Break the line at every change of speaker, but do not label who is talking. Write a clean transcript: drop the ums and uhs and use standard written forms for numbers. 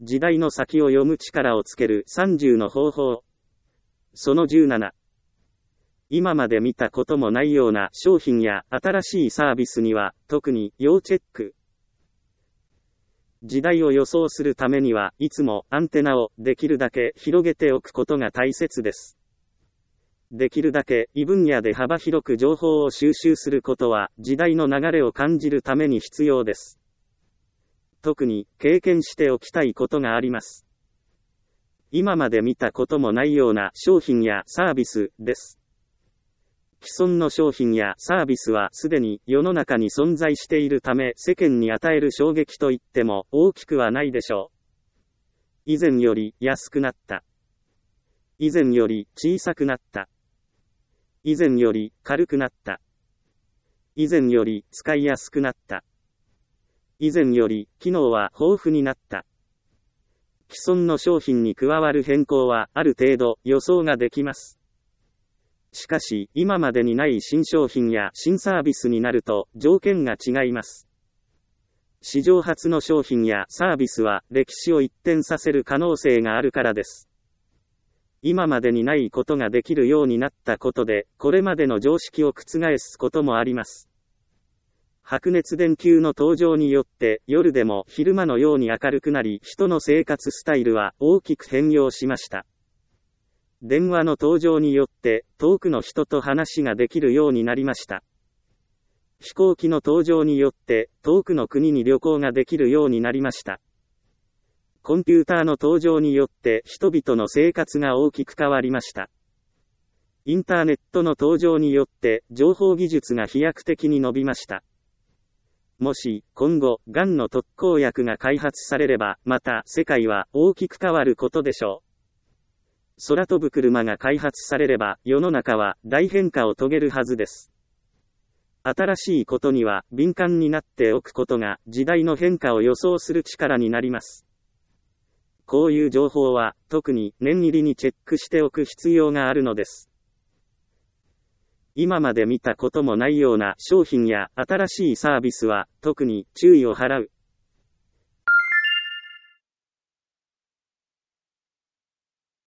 時代の先を読む力をつける30の方法。その17。今まで見たこともないような商品や新しいサービスには特に要チェック。時代を予想するためにはいつもアンテナをできるだけ広げておくことが大切です。できるだけ異分野で幅広く情報を収集することは時代の流れを感じるために必要です。特に経験しておきたいことがあります。今まで見たこともないような商品やサービスです。既存の商品やサービスはすでに世の中に存在しているため世間に与える衝撃といっても大きくはないでしょう。以前より安くなった。以前より小さくなった。以前より軽くなった。以前より使いやすくなった。以前より機能は豊富になった。既存の商品に加わる変更はある程度予想ができます。しかし、今までにない新商品や新サービスになると条件が違います。史上初の商品やサービスは歴史を一転させる可能性があるからです。今までにないことができるようになったことで、これまでの常識を覆すこともあります。白熱電球の登場によって夜でも昼間のように明るくなり、人の生活スタイルは大きく変容しました。電話の登場によって遠くの人と話ができるようになりました。飛行機の登場によって遠くの国に旅行ができるようになりました。コンピューターの登場によって人々の生活が大きく変わりました。インターネットの登場によって情報技術が飛躍的に伸びました。もし今後がんの特効薬が開発されればまた世界は大きく変わることでしょう。空飛ぶ車が開発されれば世の中は大変化を遂げるはずです。新しいことには敏感になっておくことが時代の変化を予想する力になります。こういう情報は特に念入りにチェックしておく必要があるのです。今まで見たこともないような商品や新しいサービスは特に注意を払う。